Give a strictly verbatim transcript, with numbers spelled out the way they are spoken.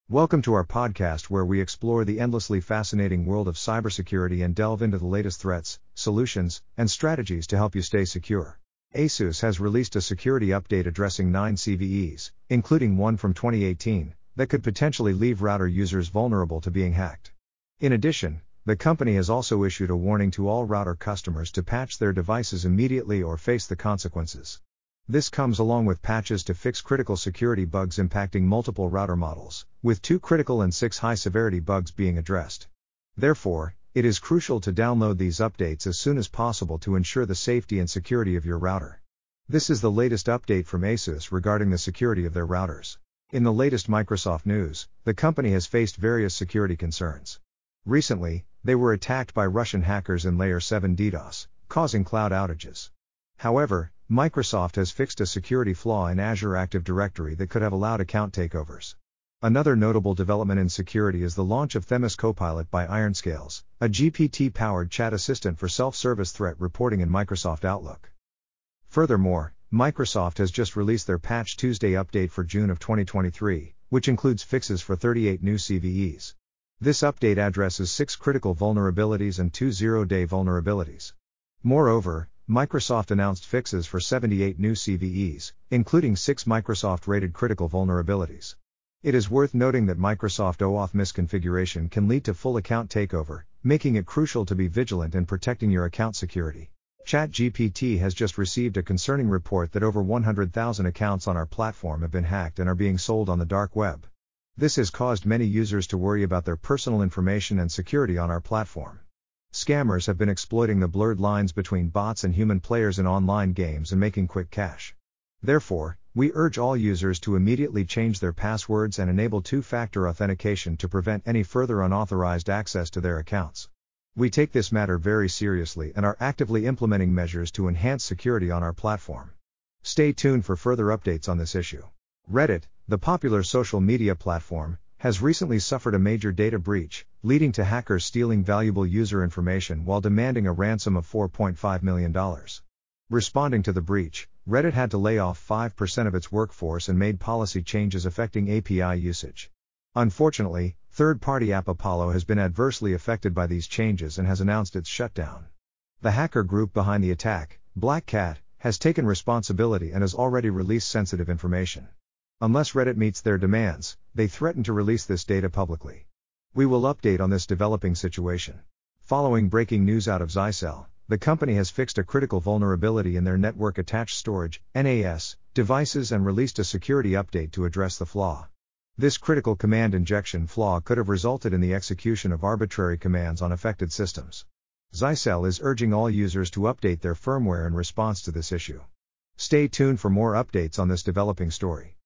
Welcome to our podcast where we explore the endlessly fascinating world of cybersecurity and delve into the latest threats, solutions, and strategies to help you stay secure. ASUS has released a security update addressing nine C V Es, including one from twenty eighteen, that could potentially leave router users vulnerable to being hacked. In addition, the company has also issued a warning to all router customers to patch their devices immediately or face the consequences. This comes along with patches to fix critical security bugs impacting multiple router models, with two critical and six high-severity bugs being addressed. Therefore, it is crucial to download these updates as soon as possible to ensure the safety and security of your router. This is the latest update from ASUS regarding the security of their routers. In the latest Microsoft news, the company has faced various security concerns. Recently, they were attacked by Russian hackers in Layer seven DDoS, causing cloud outages. However, Microsoft has fixed a security flaw in Azure Active Directory that could have allowed account takeovers. Another notable development in security is the launch of Themis Copilot by Ironscales, a G P T-powered chat assistant for self-service threat reporting in Microsoft Outlook. Furthermore, Microsoft has just released their Patch Tuesday update for June of twenty twenty-three, which includes fixes for thirty-eight new C V Es. This update addresses six critical vulnerabilities and two zero-day vulnerabilities. Moreover, Microsoft announced fixes for seventy-eight new C V Es, including six Microsoft-rated critical vulnerabilities. It is worth noting that Microsoft OAuth misconfiguration can lead to full account takeover, making it crucial to be vigilant in protecting your account security. ChatGPT has just received a concerning report that over one hundred thousand accounts on our platform have been hacked and are being sold on the dark web. This has caused many users to worry about their personal information and security on our platform. Scammers have been exploiting the blurred lines between bots and human players in online games and making quick cash. Therefore, we urge all users to immediately change their passwords and enable two-factor authentication to prevent any further unauthorized access to their accounts. We take this matter very seriously and are actively implementing measures to enhance security on our platform. Stay tuned for further updates on this issue. Reddit, the popular social media platform, has recently suffered a major data breach, leading to hackers stealing valuable user information while demanding a ransom of four point five million dollars. Responding to the breach, Reddit had to lay off five percent of its workforce and made policy changes affecting A P I usage. Unfortunately, third-party app Apollo has been adversely affected by these changes and has announced its shutdown. The hacker group behind the attack, Black Cat, has taken responsibility and has already released sensitive information. Unless Reddit meets their demands, they threaten to release this data publicly. We will update on this developing situation. Following breaking news out of Zyxel, the company has fixed a critical vulnerability in their network attached storage (N A S) devices and released a security update to address the flaw. This critical command injection flaw could have resulted in the execution of arbitrary commands on affected systems. Zyxel is urging all users to update their firmware in response to this issue. Stay tuned for more updates on this developing story.